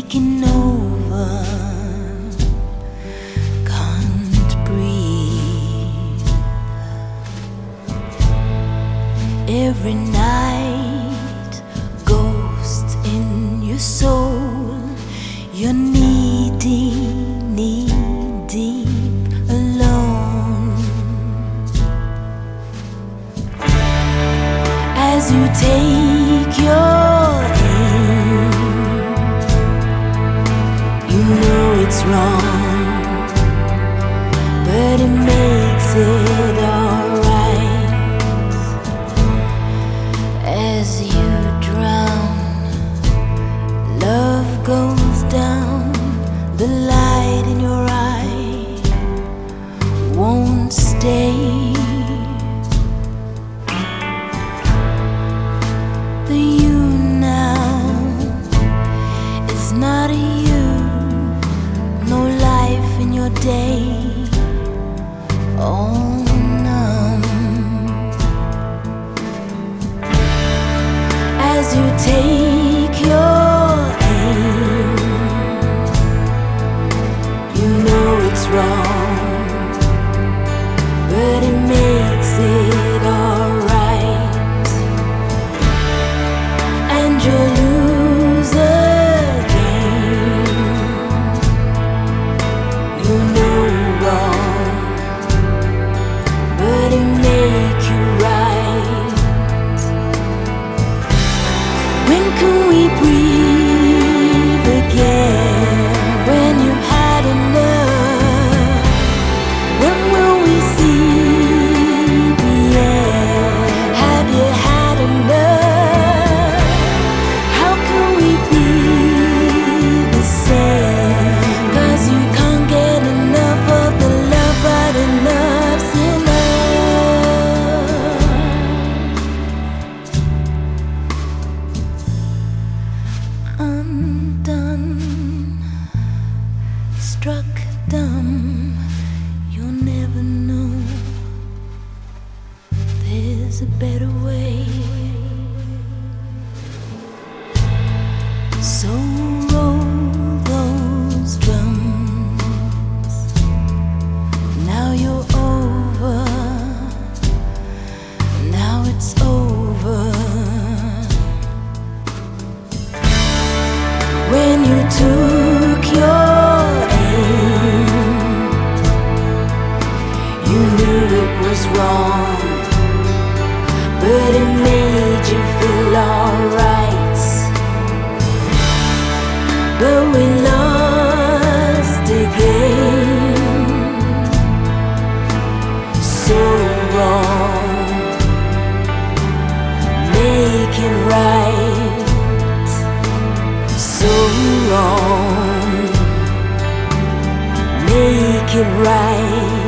taking over, can't breathe. Every night, ghosts in your soul, you're knee deep alone. As you take your aim, you know it's wrong, but it makes it alright. As you drown, love goes down, the light in your eye won't stay. The you now is not a you, no life in your day, all numb. As you take your aim, you know it's wrong, but it makes it alright. And you'll lose again, you know wrong, but it make you right. When can we breathe again? When you've had enough? When will we see the end? Have you had enough? How can we be the same? 'Cause you can't get enough of the love, but enough's enough. Undone, struck dumb, you'll never know there's a better way. So roll those drums, now you're over, now it's over. When you took your aim, you knew it was wrong, but it made you feel alright. But we lost again, so wrong, make it right. So wrong, make it right.